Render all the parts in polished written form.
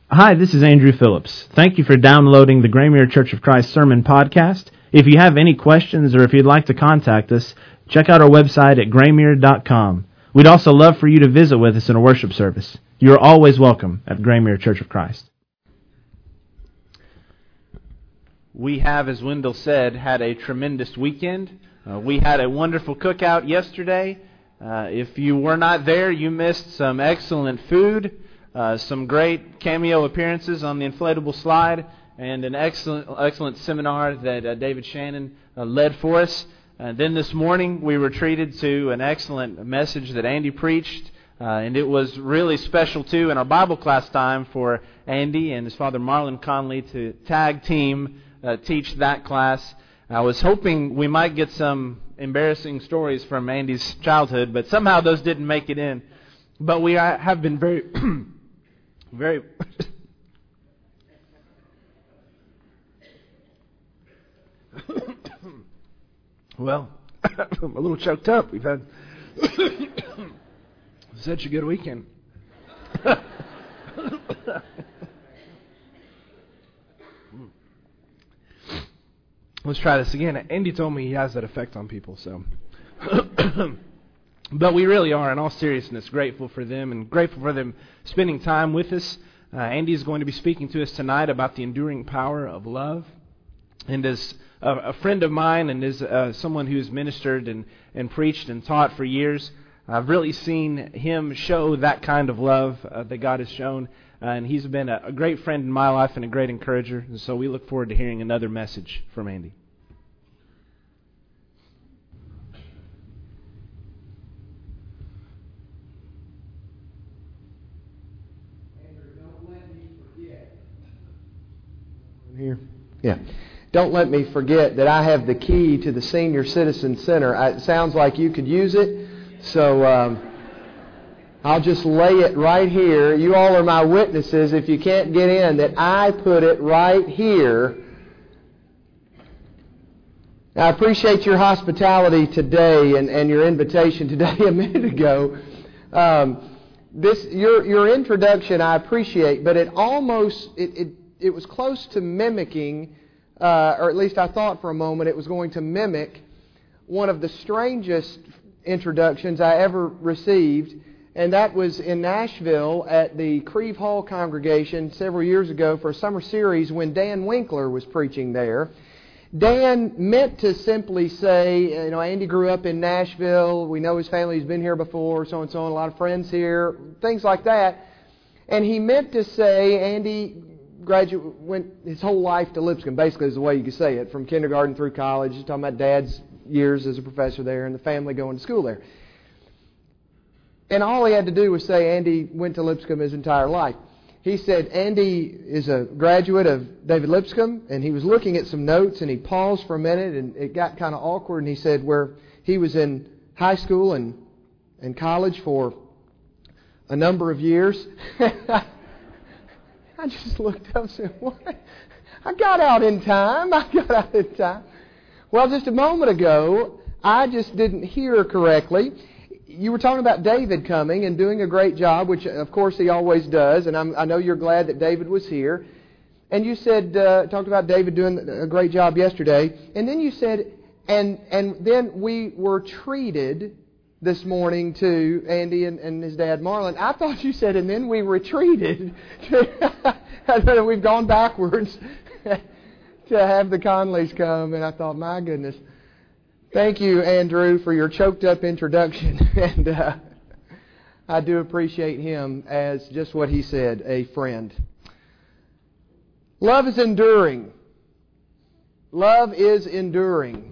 Hi, this is Andrew Phillips. Thank you for downloading the Graymuir Church of Christ Sermon Podcast. If you have any questions or if you'd like to contact us, check out our website at graymuir.com. We'd also love for you to visit with us in a worship service. You're always welcome at Graymuir Church of Christ. We have, as Wendell said, had a tremendous weekend. We had a wonderful cookout yesterday. If you were not there, you missed some excellent food, some great cameo appearances on the inflatable slide, and an excellent seminar that David Shannon led for us. Then this morning, we were treated to an excellent message that Andy preached, and it was really special, too, in our Bible class time for Andy and his father Marlon Conley to tag team teach that class. I was hoping we might get some embarrassing stories from Andy's childhood, but somehow those didn't make it in. But we have been very, very... Well, I'm a little choked up. We've had such a good weekend. Let's try this again. Andy told me he has that effect on people, so. But we really are, in all seriousness, grateful for them and grateful for them spending time with us. Andy is going to be speaking to us tonight about the enduring power of love. And as a friend of mine and as someone who has ministered and preached and taught for years, I've really seen him show that kind of love that God has shown. And he's been a great friend in my life and a great encourager. And so we look forward to hearing another message from Andy. Here. Yeah. Don't let me forget that I have the key to the Senior Citizen Center. It sounds like you could use it, so I'll just lay it right here. You all are my witnesses, if you can't get in, that I put it right here. I appreciate your hospitality today and your invitation today a minute ago. Your introduction I appreciate, but it was close to mimicking, or at least I thought for a moment it was going to mimic one of the strangest introductions I ever received, and that was in Nashville at the Creve Hall congregation several years ago for a summer series when Dan Winkler was preaching there. Dan meant to simply say, Andy grew up in Nashville, we know his family's been here before, so and so, and a lot of friends here, things like that. And he meant to say, Andy went his whole life to Lipscomb, basically is the way you could say it, from kindergarten through college. He's talking about Dad's years as a professor there and the family going to school there. And all he had to do was say Andy went to Lipscomb his entire life. He said Andy is a graduate of David Lipscomb, and he was looking at some notes, and he paused for a minute, and it got kind of awkward, and he said where he was in high school and college for a number of years. I just looked up and said, what? I got out in time. Well, just a moment ago, I just didn't hear correctly. You were talking about David coming and doing a great job, which of course he always does, and I know you're glad that David was here. And you said, talked about David doing a great job yesterday, and then you said, and then we were treated this morning to Andy and his dad Marlon. I thought you said, and then we retreated. We've gone backwards to have the Conleys come, and I thought, my goodness. Thank you, Andrew, for your choked up introduction. And I do appreciate him as just what he said, a friend. Love is enduring. Love is enduring.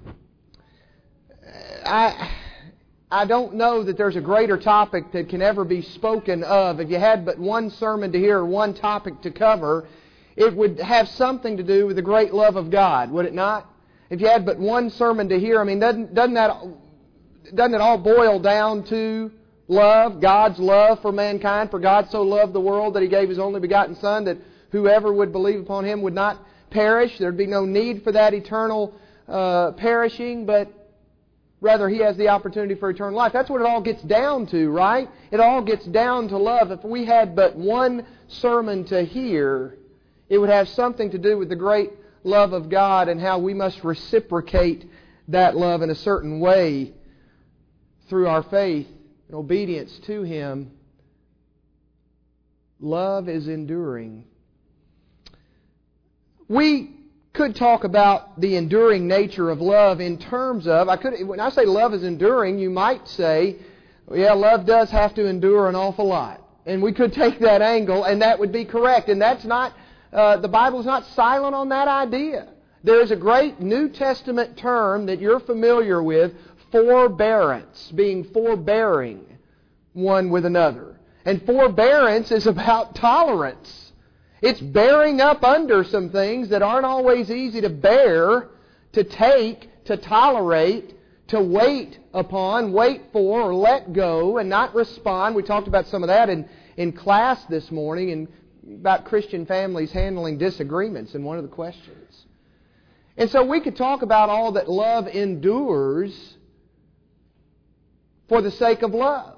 I don't know that there's a greater topic that can ever be spoken of. If you had but one sermon to hear, one topic to cover, it would have something to do with the great love of God, would it not? If you had but one sermon to hear, doesn't it all boil down to love, God's love for mankind? For God so loved the world that He gave His only begotten Son, that whoever would believe upon Him would not perish. There'd be no need for that eternal perishing, but Rather, he has the opportunity for eternal life. That's what it all gets down to, right? It all gets down to love. If we had but one sermon to hear, it would have something to do with the great love of God and how we must reciprocate that love in a certain way through our faith and obedience to Him. Love is enduring. We could talk about the enduring nature of love in terms of, when I say love is enduring, you might say, yeah, love does have to endure an awful lot. And we could take that angle, and that would be correct. And that's not, the Bible is not silent on that idea. There is a great New Testament term that you're familiar with, forbearance, being forbearing one with another. And forbearance is about tolerance. It's bearing up under some things that aren't always easy to bear, to take, to tolerate, to wait upon, wait for, or let go, and not respond. We talked about some of that in class this morning, and about Christian families handling disagreements in one of the questions. And so we could talk about all that love endures for the sake of love.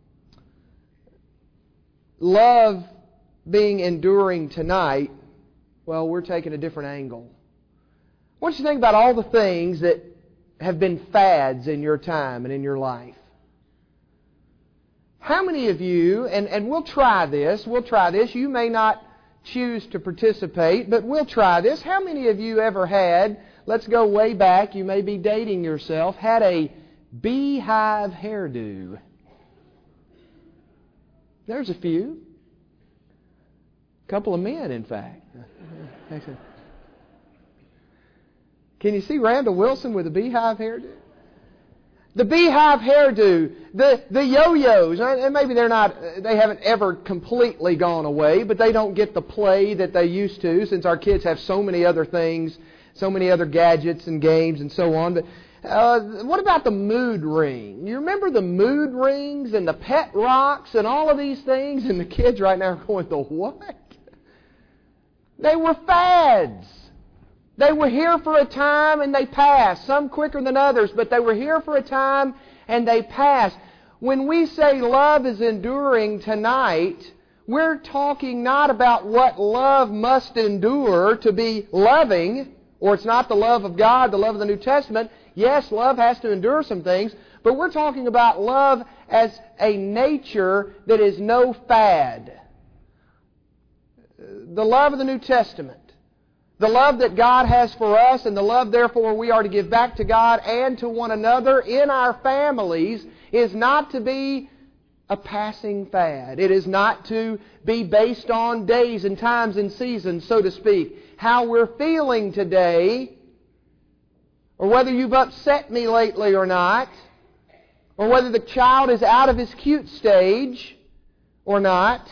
Love being enduring tonight, well, we're taking a different angle. I want you to think about all the things that have been fads in your time and in your life. How many of you, and we'll try this, you may not choose to participate, but we'll try this. How many of you ever had, let's go way back, you may be dating yourself, had a beehive hairdo? There's a few. A couple of men, in fact. Can you see Randall Wilson with a beehive hairdo? The beehive hairdo, the yo-yos, and maybe they haven't ever completely gone away, but they don't get the play that they used to since our kids have so many other things, so many other gadgets and games and so on. But what about the mood ring? You remember the mood rings and the pet rocks and all of these things? And the kids right now are going, the what? They were fads. They were here for a time and they passed. Some quicker than others, but they were here for a time and they passed. When we say love is enduring tonight, we're talking not about what love must endure to be loving, or it's not the love of God, the love of the New Testament. Yes, love has to endure some things, but we're talking about love as a nature that is no fad. The love of the New Testament, the love that God has for us, and the love therefore we are to give back to God and to one another in our families, is not to be a passing fad. It is not to be based on days and times and seasons, so to speak. How we're feeling today, or whether you've upset me lately or not, or whether the child is out of his cute stage or not.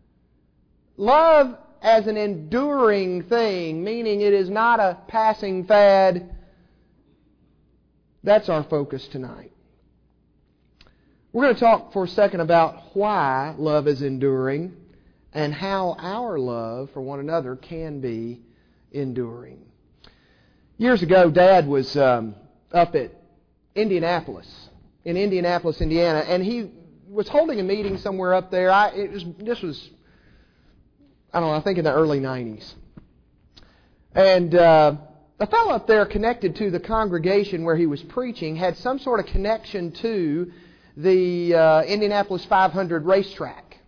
Love as an enduring thing, meaning it is not a passing fad. That's our focus tonight. We're going to talk for a second about why love is enduring and how our love for one another can be enduring. Years ago, Dad was up at Indianapolis, in Indianapolis, Indiana, and he was holding a meeting somewhere up there. This was I think in the early 90s. And a fellow up there connected to the congregation where he was preaching had some sort of connection to the Indianapolis 500 racetrack.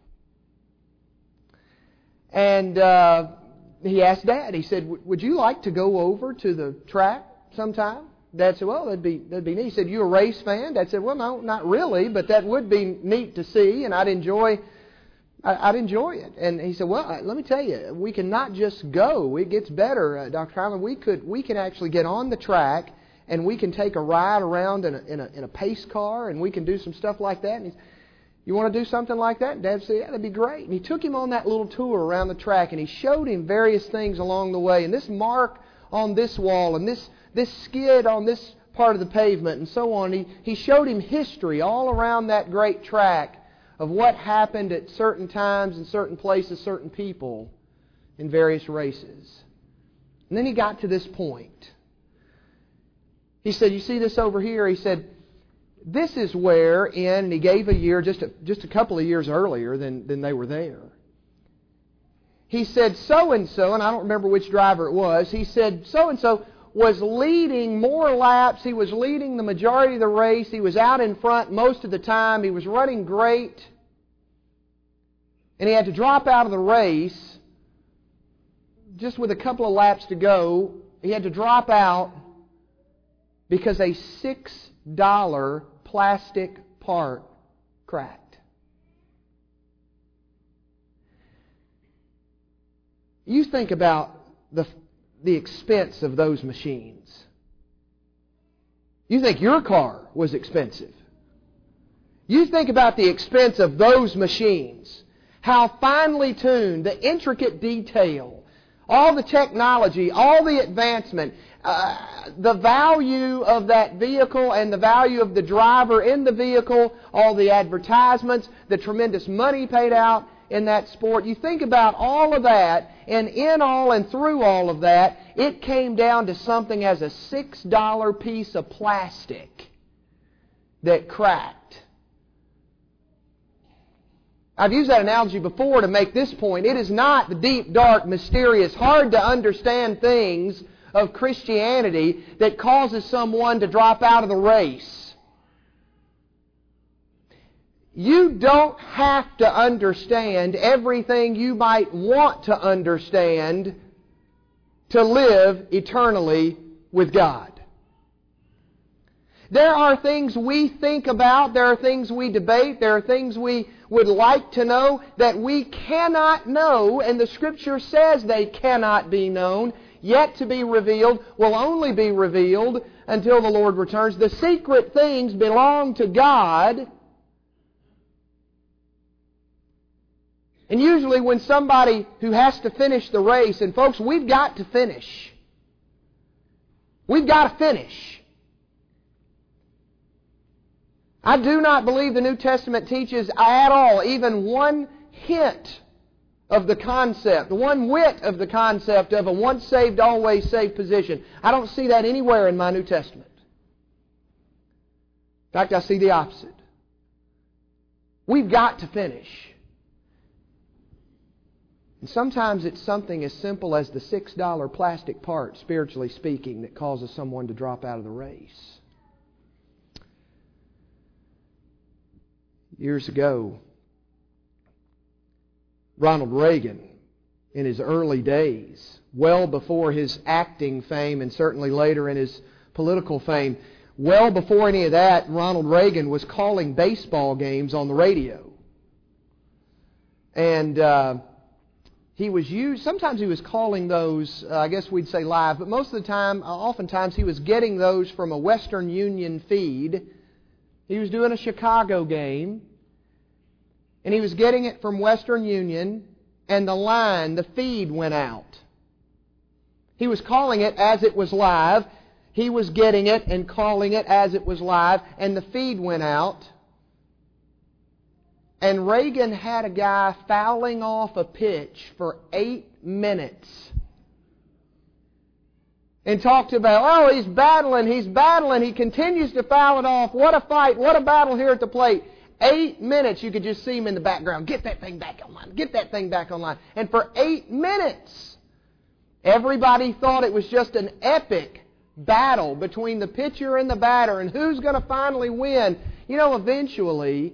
And he asked Dad, he said, would you like to go over to the track sometime? Dad said, well, that'd be neat. He said, you a race fan? Dad said, well, no, not really, but that would be neat to see, and I'd enjoy it. And he said, well, let me tell you, we can not just go. It gets better, Dr. Hyman. We can actually get on the track, and we can take a ride around in a pace car, and we can do some stuff like that. And he said, you want to do something like that? And Dad said, yeah, that'd be great. And he took him on that little tour around the track, and he showed him various things along the way. And this mark on this wall, and this skid on this part of the pavement, and so on. He showed him history all around that great track of what happened at certain times in certain places, certain people in various races. And then he got to this point. He said, you see this over here? He said, this is where, and he gave a year, just a couple of years earlier than they were there. He said so-and-so, and I don't remember which driver it was, he said so-and-so was leading more laps, he was leading the majority of the race, he was out in front most of the time, he was running great, and he had to drop out of the race just with a couple of laps to go. He had to drop out because a $6 plastic part cracked. You think about the expense of those machines. You think your car was expensive. You think about the expense of those machines. How finely tuned, the intricate detail, all the technology, all the advancement, the value of that vehicle and the value of the driver in the vehicle, all the advertisements, the tremendous money paid out in that sport. You think about all of that, and in all and through all of that, it came down to something as a $6 piece of plastic that cracked. I've used that analogy before to make this point. It is not the deep, dark, mysterious, hard to understand things of Christianity that causes someone to drop out of the race. You don't have to understand everything you might want to understand to live eternally with God. There are things we think about, there are things we debate, there are things we would like to know that we cannot know, and the Scripture says they cannot be known, yet to be revealed, will only be revealed until the Lord returns. The secret things belong to God. And usually when somebody who has to finish the race, and folks, we've got to finish. We've got to finish. I do not believe the New Testament teaches at all even one hint of the concept, one whit of the concept of a once saved, always saved position. I don't see that anywhere in my New Testament. In fact, I see the opposite. We've got to finish. And sometimes it's something as simple as the $6 plastic part, spiritually speaking, that causes someone to drop out of the race. Years ago, Ronald Reagan, in his early days, well before his acting fame and certainly later in his political fame, well before any of that, Ronald Reagan was calling baseball games on the radio. And sometimes he was calling those, I guess we'd say live, but most of the time, oftentimes he was getting those from a Western Union feed. He was doing a Chicago game, and he was getting it from Western Union, and the feed went out. He was calling it as it was live. He was getting it and calling it as it was live, and the feed went out. And Reagan had a guy fouling off a pitch for 8 minutes. And talked about, he's battling, he continues to foul it off. What a fight, what a battle here at the plate. 8 minutes, you could just see him in the background. Get that thing back online, get that thing back online. And for 8 minutes, everybody thought it was just an epic battle between the pitcher and the batter and who's going to finally win. You know, eventually,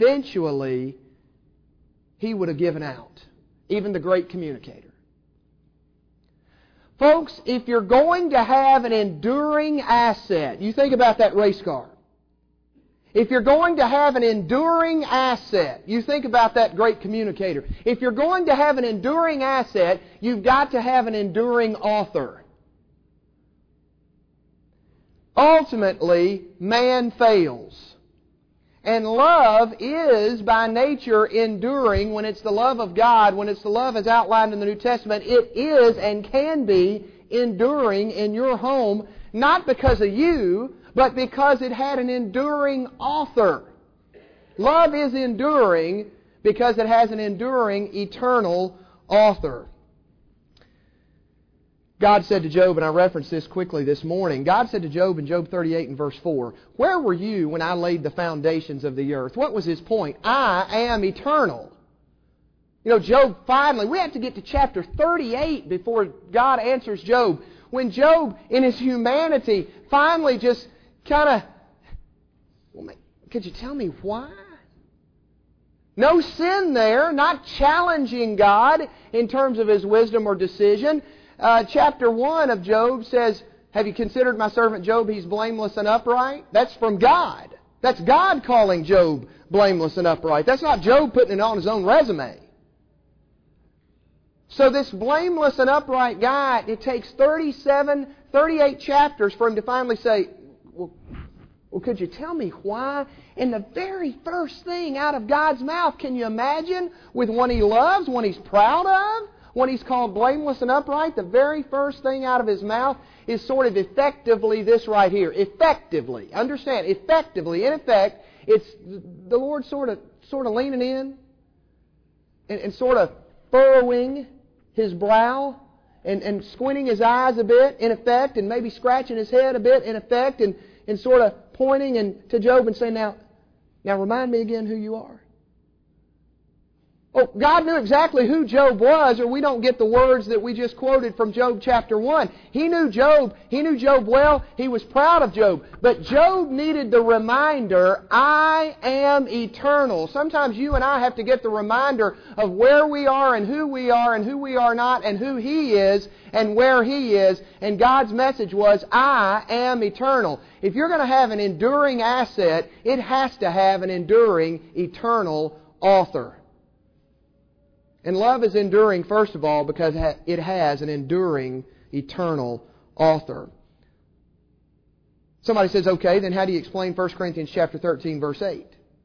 he would have given out. Even the great communicator. Folks, if you're going to have an enduring asset, you think about that race car. If you're going to have an enduring asset, you think about that great communicator. If you're going to have an enduring asset, you've got to have an enduring author. Ultimately, man fails. And love is by nature enduring. When it's the love of God, when it's the love as outlined in the New Testament, it is and can be enduring in your home, not because of you, but because it had an enduring author. Love is enduring because it has an enduring, eternal author. God said to Job, and I referenced this quickly this morning, God said to Job in Job 38 and verse 4, "Where were you when I laid the foundations of the earth?" What was his point? I am eternal. You know, Job finally, we have to get to chapter 38 before God answers Job. When Job, in his humanity, finally just kind of, well, could you tell me why? No sin there, not challenging God in terms of His wisdom or decision. Chapter 1 of Job says, "Have you considered my servant Job? He's blameless and upright." That's from God. That's God calling Job blameless and upright. That's not Job putting it on his own resume. So this blameless and upright guy, it takes 38 chapters for him to finally say, well, could you tell me why? And the very first thing out of God's mouth, can you imagine, with one He loves, one He's proud of, when He's called blameless and upright, the very first thing out of His mouth is sort of effectively this right here. Effectively. Understand, effectively. In effect, it's the Lord sort of leaning in and sort of furrowing His brow and squinting His eyes a bit, in effect, and maybe scratching His head a bit, in effect, and sort of pointing to Job and saying, now remind me again who you are. Oh, God knew exactly who Job was, or we don't get the words that we just quoted from Job chapter 1. He knew Job. He knew Job well. He was proud of Job. But Job needed the reminder, I am eternal. Sometimes you and I have to get the reminder of where we are and who we are not and who He is and where He is. And God's message was, I am eternal. If you're going to have an enduring asset, it has to have an enduring, eternal author. And love is enduring, first of all, because it has an enduring, eternal author. Somebody says, okay, then how do you explain 1 Corinthians chapter 13, verse 8?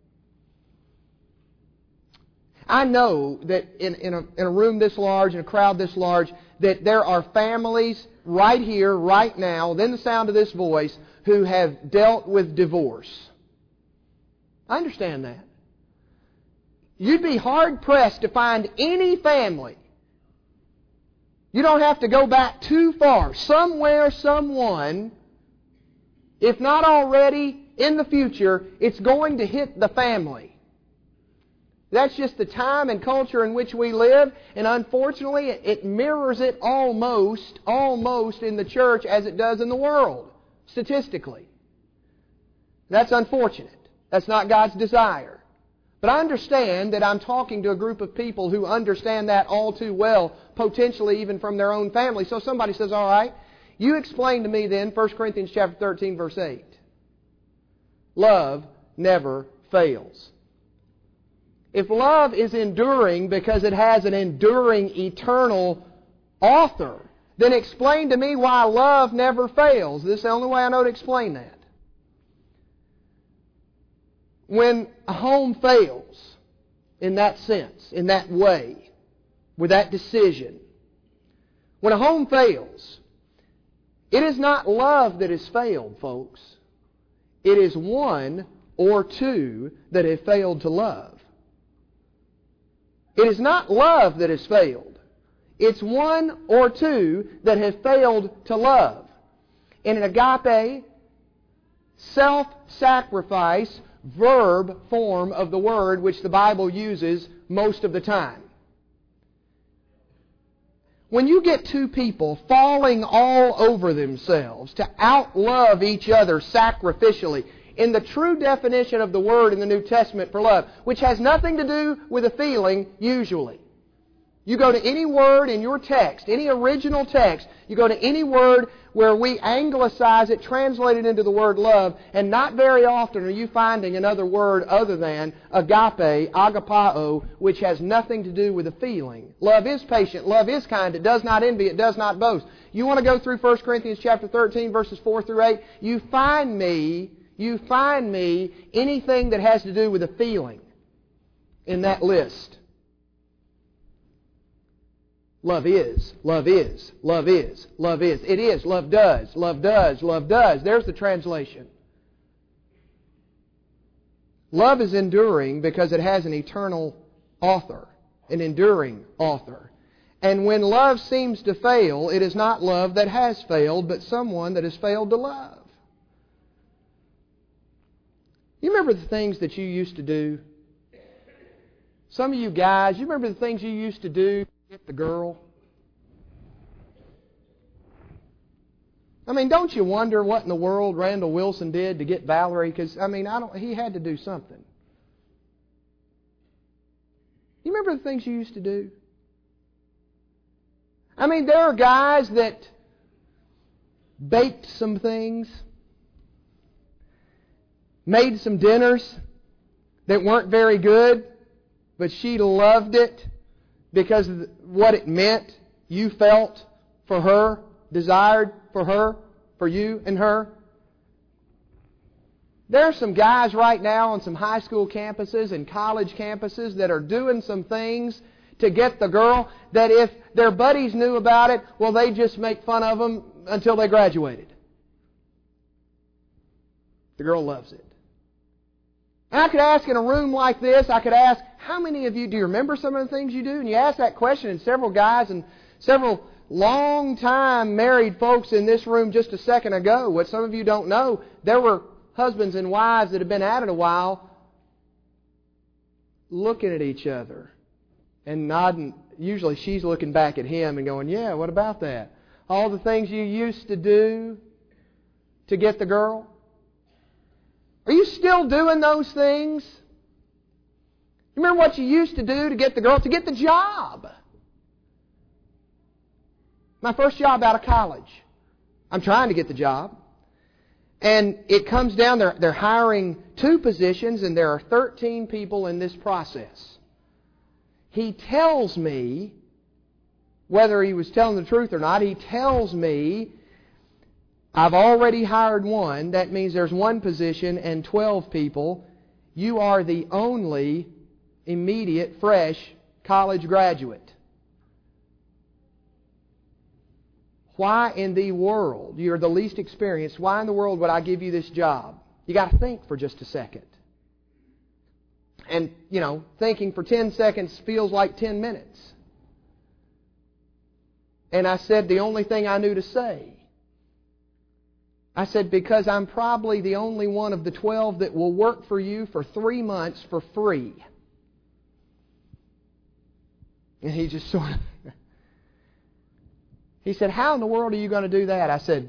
I know that in a room this large, in a crowd this large, that there are families right here, right now, within the sound of this voice, who have dealt with divorce. I understand that. You'd be hard-pressed to find any family. You don't have to go back too far. Somewhere, someone, if not already in the future, it's going to hit the family. That's just the time and culture in which we live, and unfortunately, it mirrors it almost in the church as it does in the world, statistically. That's unfortunate. That's not God's desire. But I understand that I'm talking to a group of people who understand that all too well, potentially even from their own family. So somebody says, all right, you explain to me then 1 Corinthians chapter 13, verse 8. Love never fails. If love is enduring because it has an enduring, eternal author, then explain to me why love never fails. This is the only way I know to explain that. When a home fails in that sense, in that way, with that decision, when a home fails, it is not love that has failed, folks. It is one or two that have failed to love. It is not love that has failed. It's one or two that have failed to love. In an agape, self-sacrifice, verb form of the word which the Bible uses most of the time. When you get two people falling all over themselves to outlove each other sacrificially, in the true definition of the word in the New Testament for love, which has nothing to do with a feeling usually. You go to any word in your text, any original text, you go to any word where we anglicize it, translate it into the word love, and not very often are you finding another word other than agape, agapao, which has nothing to do with a feeling. Love is patient, love is kind, it does not envy, it does not boast. You want to go through 1 Corinthians chapter 13, verses 4 through 8, you find me anything that has to do with a feeling in that list. Love is, love is, love is, love is. It is, love does, love does, love does. There's the translation. Love is enduring because it has an eternal author, an enduring author. And when love seems to fail, it is not love that has failed, but someone that has failed to love. You remember the things that you used to do? Some of you guys, you remember the things you used to do to get the girl? I mean, don't you wonder what in the world Randall Wilson did to get Valerie? Because, he had to do something. You remember the things you used to do? There are guys that baked some things, made some dinners that weren't very good, but she loved it because of what it meant you felt for her, desired for her, for you and her. There are some guys right now on some high school campuses and college campuses that are doing some things to get the girl that if their buddies knew about it, well, they just make fun of them until they graduated. The girl loves it. And I could ask in a room like this, I could ask, how many of you, do you remember some of the things you do? And you ask that question, and several guys and several long-time married folks in this room just a second ago, what some of you don't know, there were husbands and wives that have been at it a while looking at each other and nodding. Usually she's looking back at him and going, yeah, what about that? All the things you used to do to get the girl. Are you still doing those things? You remember what you used to do to get the girl? To get the job. My first job out of college. I'm trying to get the job. And it comes down, they're hiring 2 positions, and there are 13 people in this process. He tells me, whether he was telling the truth or not, he tells me, I've already hired one. That means there's 1 position and 12 people. You are the only immediate, fresh college graduate. Why in the world, you're the least experienced, why in the world would I give you this job? You got to think for just a second. And, thinking for 10 seconds feels like 10 minutes. And I said the only thing I knew to say. I said, because I'm probably the only one of the 12 that will work for you for 3 months for free. And he just sort of... He said, how in the world are you going to do that? I said,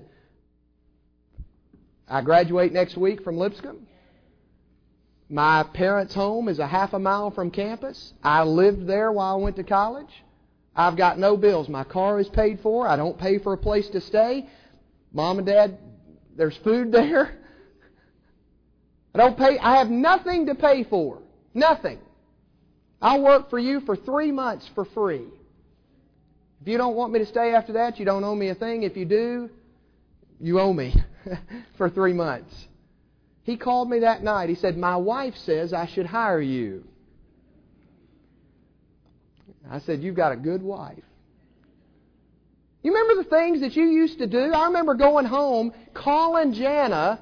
I graduate next week from Lipscomb. My parents' home is a half a mile from campus. I lived there while I went to college. I've got no bills. My car is paid for. I don't pay for a place to stay. Mom and Dad, there's food there. I don't pay. I have nothing to pay for. Nothing. I'll work for you for 3 months for free. If you don't want me to stay after that, you don't owe me a thing. If you do, you owe me for 3 months. He called me that night. He said, my wife says I should hire you. I said, you've got a good wife. You remember the things that you used to do? I remember going home, calling Jana.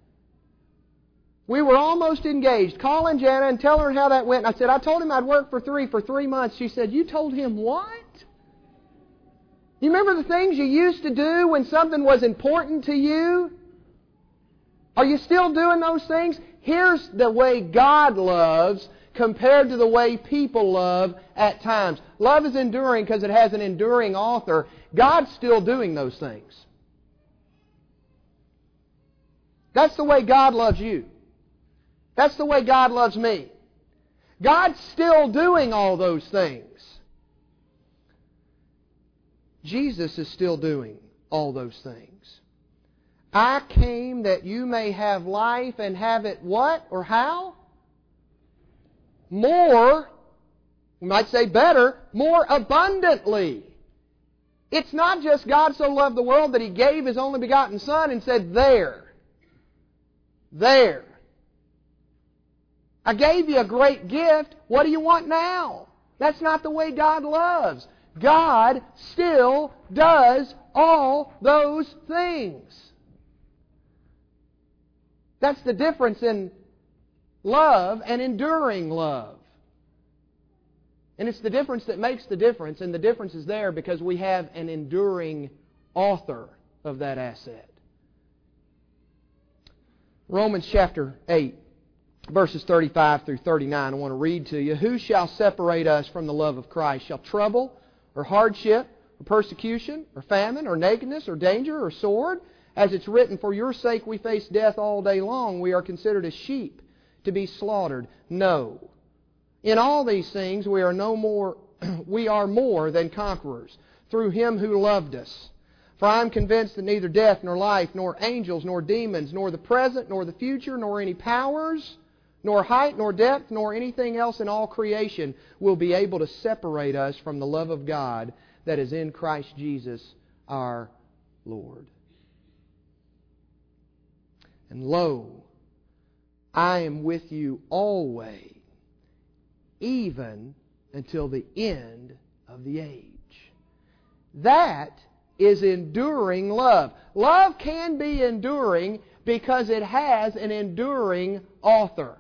We were almost engaged. Calling Jana and telling her how that went. And I said, I told him I'd work for 3 months. She said, you told him what? You remember the things you used to do when something was important to you? Are you still doing those things? Here's the way God loves compared to the way people love at times. Love is enduring because it has an enduring author. God's still doing those things. That's the way God loves you. That's the way God loves me. God's still doing all those things. Jesus is still doing all those things. I came that you may have life and have it what or how? More, we might say better, more abundantly. It's not just God so loved the world that He gave His only begotten Son and said, there. I gave you a great gift. What do you want now? That's not the way God loves. God still does all those things. That's the difference in love and enduring love. And it's the difference that makes the difference, and the difference is there because we have an enduring author of that asset. Romans chapter 8, verses 35 through 39, I want to read to you. Who shall separate us from the love of Christ? Shall trouble, or hardship, or persecution, or famine, or nakedness, or danger, or sword? As it's written, for your sake we face death all day long. We are considered as sheep to be slaughtered. No. In all these things we are more than conquerors through Him who loved us. For I am convinced that neither death, nor life, nor angels, nor demons, nor the present, nor the future, nor any powers, nor height, nor depth, nor anything else in all creation will be able to separate us from the love of God that is in Christ Jesus our Lord. And lo, I am with you always, even until the end of the age. That is enduring love. Love can be enduring because it has an enduring author.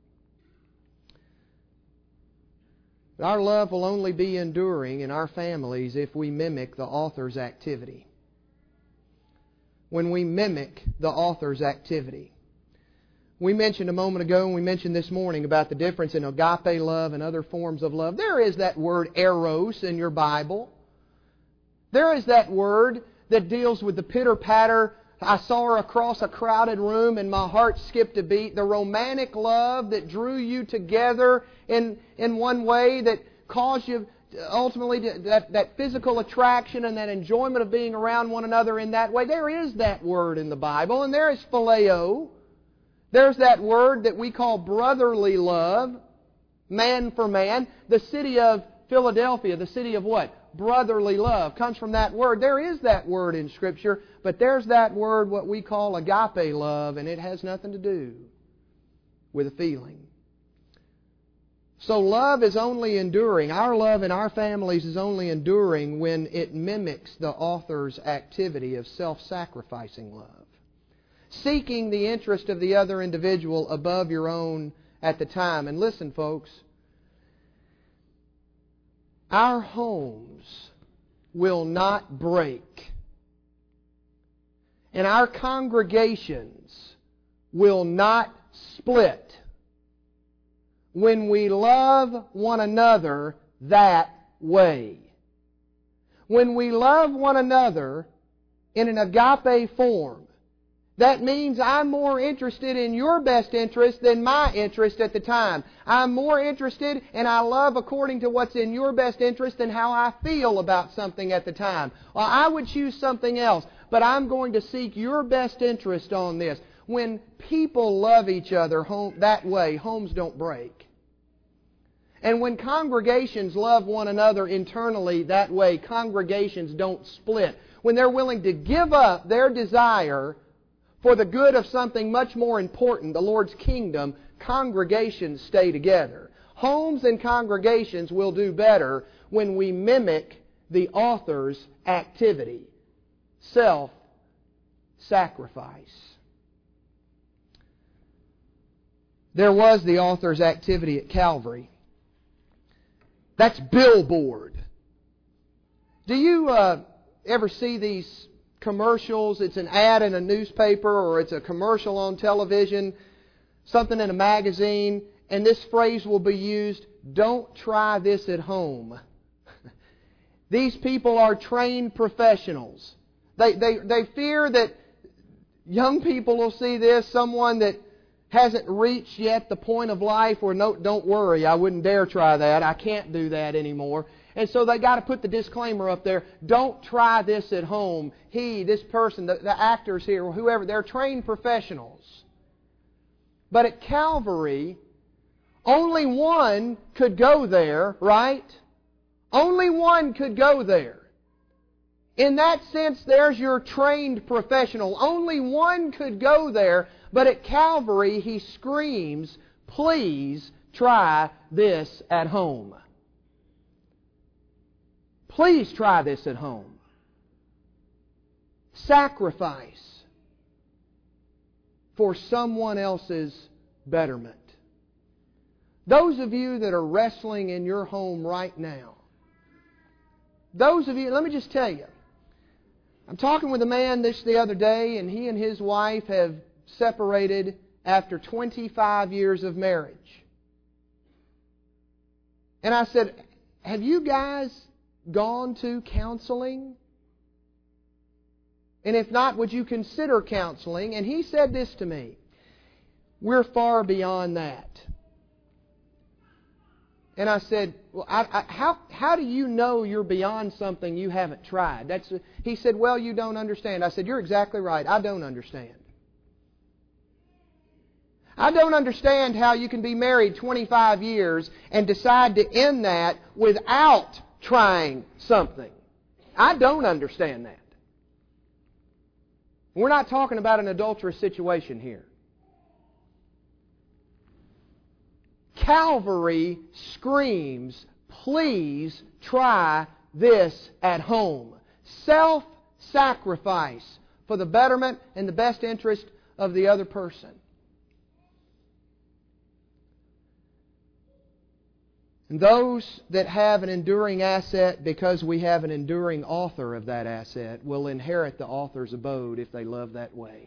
But our love will only be enduring in our families if we mimic the author's activity. When we mimic the author's activity. We mentioned a moment ago, and we mentioned this morning about the difference in agape love and other forms of love. There is that word eros in your Bible. There is that word that deals with the pitter-patter. I saw her across a crowded room and my heart skipped a beat. The romantic love that drew you together in one way that caused you ultimately that physical attraction and that enjoyment of being around one another in that way. There is that word in the Bible, and there is phileo. There's that word that we call brotherly love, man for man. The city of Philadelphia, the city of what? Brotherly love. Comes from that word. There is that word in Scripture, but there's that word, what we call agape love, and it has nothing to do with a feeling. So love is only enduring. Our love in our families is only enduring when it mimics the author's activity of self-sacrificing love. Seeking the interest of the other individual above your own at the time. And listen, folks, our homes will not break. And our congregations will not split when we love one another that way. When we love one another in an agape form, that means I'm more interested in your best interest than my interest at the time. I'm more interested and I love according to what's in your best interest than how I feel about something at the time. Well, I would choose something else, but I'm going to seek your best interest on this. When people love each other that way, homes don't break. And when congregations love one another internally that way, congregations don't split. When they're willing to give up their desire for the good of something much more important, the Lord's kingdom, congregations stay together. Homes and congregations will do better when we mimic the author's activity. Self-sacrifice. There was the author's activity at Calvary. That's billboard. Do you ever see these commercials? It's an ad in a newspaper or it's a commercial on television, something in a magazine, and this phrase will be used, "Don't try this at home." These people are trained professionals. They fear that young people will see this, someone that hasn't reached yet the point of life where, no, don't worry, I wouldn't dare try that, I can't do that anymore. And so they got to put the disclaimer up there, don't try this at home. This person, the actors here, whoever, they're trained professionals. But at Calvary, only one could go there, right? Only one could go there. In that sense, there's your trained professional. Only one could go there, but at Calvary, He screams, please try this at home. Please try this at home. Sacrifice for someone else's betterment. Those of you that are wrestling in your home right now, those of you, let me just tell you, I'm talking with a man the other day, and he and his wife have separated after 25 years of marriage. And I said, have you guys gone to counseling? And if not, would you consider counseling? And he said this to me, we're far beyond that. And I said, well, how do you know you're beyond something you haven't tried? He said, well, you don't understand. I said, you're exactly right. I don't understand. I don't understand how you can be married 25 years and decide to end that without trying something. I don't understand that. We're not talking about an adulterous situation here. Calvary screams, please try this at home. Self-sacrifice for the betterment and the best interest of the other person. And those that have an enduring asset because we have an enduring author of that asset will inherit the author's abode if they love that way.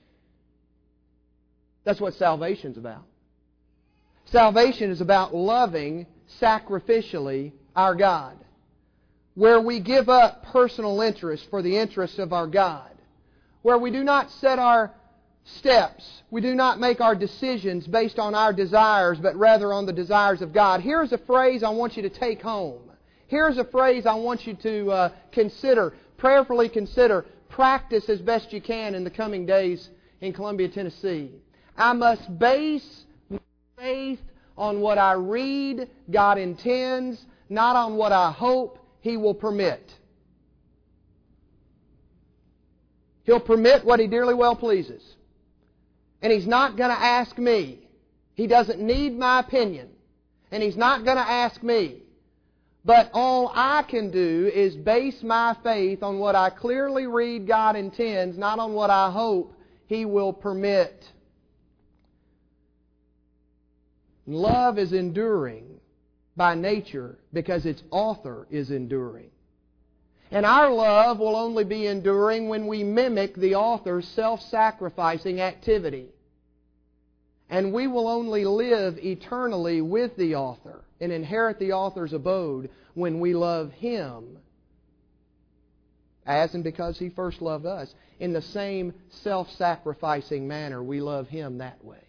That's what salvation's about. Salvation is about loving sacrificially our God, where we give up personal interest for the interests of our God, where we do not set our steps, we do not make our decisions based on our desires, but rather on the desires of God. Here's a phrase I want you to take home. Here's a phrase I want you to consider, prayerfully consider, practice as best you can in the coming days in Columbia, Tennessee. I must base faith on what I read God intends, not on what I hope He will permit. He'll permit what He dearly well pleases. And He's not going to ask me. He doesn't need my opinion. And He's not going to ask me. But all I can do is base my faith on what I clearly read God intends, not on what I hope He will permit. Love is enduring by nature because its author is enduring. And our love will only be enduring when we mimic the author's self-sacrificing activity. And we will only live eternally with the author and inherit the author's abode when we love Him as and because He first loved us. In the same self-sacrificing manner, we love Him that way.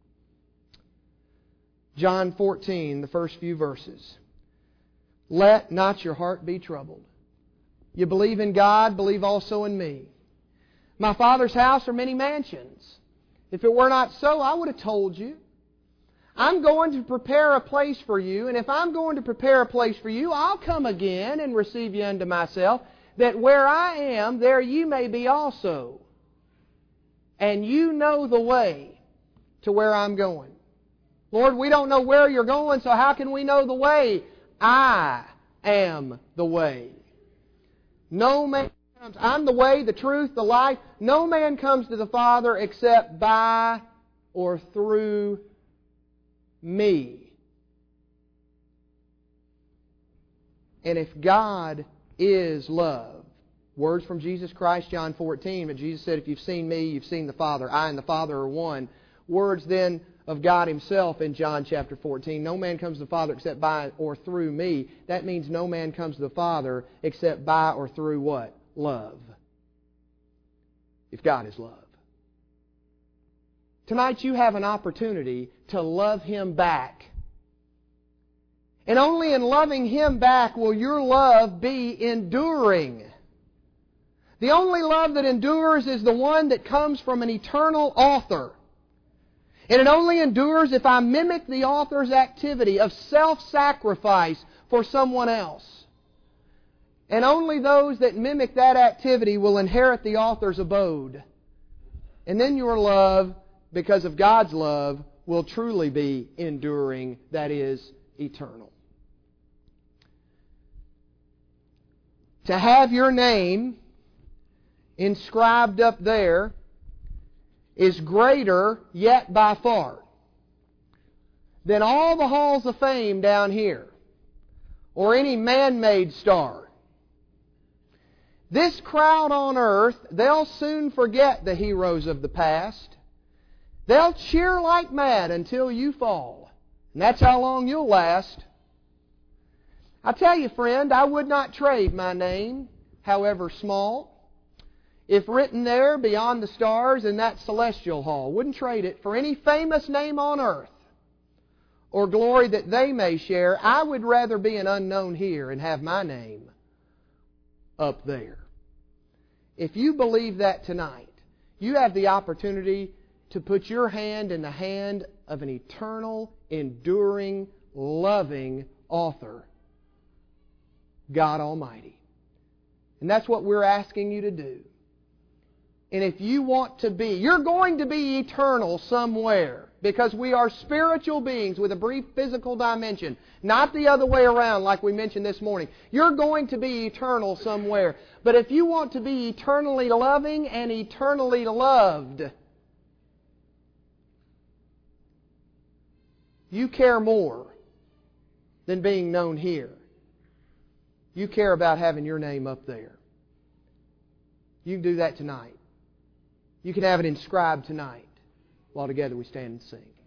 John 14, the first few verses. Let not your heart be troubled. You believe in God, believe also in me. My Father's house are many mansions. If it were not so, I would have told you. I'm going to prepare a place for you, and if I'm going to prepare a place for you, I'll come again and receive you unto myself, that where I am, there you may be also. And you know the way to where I'm going. Lord, we don't know where you're going, so how can we know the way? I am the way. No man comes. I'm the way, the truth, the life. No man comes to the Father except by or through me. And if God is love, words from Jesus Christ, John 14, but Jesus said, if you've seen me, you've seen the Father. I and the Father are one. Words then of God Himself in John chapter 14. No man comes to the Father except by or through me. That means no man comes to the Father except by or through what? Love. If God is love. Tonight you have an opportunity to love Him back. And only in loving Him back will your love be enduring. The only love that endures is the one that comes from an eternal author. And it only endures if I mimic the author's activity of self-sacrifice for someone else. And only those that mimic that activity will inherit the author's abode. And then your love, because of God's love, will truly be enduring, that is, eternal. To have your name inscribed up there is greater yet by far than all the halls of fame down here or any man-made star. This crowd on earth, they'll soon forget the heroes of the past. They'll cheer like mad until you fall. And that's how long you'll last. I tell you, friend, I would not trade my name, however small, if written there beyond the stars in that celestial hall. Wouldn't trade it for any famous name on earth or glory that they may share. I would rather be an unknown here and have my name up there. If you believe that tonight, you have the opportunity to put your hand in the hand of an eternal, enduring, loving author, God Almighty. And that's what we're asking you to do. And if you want to be, you're going to be eternal somewhere, because we are spiritual beings with a brief physical dimension, not the other way around like we mentioned this morning. You're going to be eternal somewhere. But if you want to be eternally loving and eternally loved, you care more than being known here. You care about having your name up there. You can do that tonight. You can have it inscribed tonight while together we stand and sing.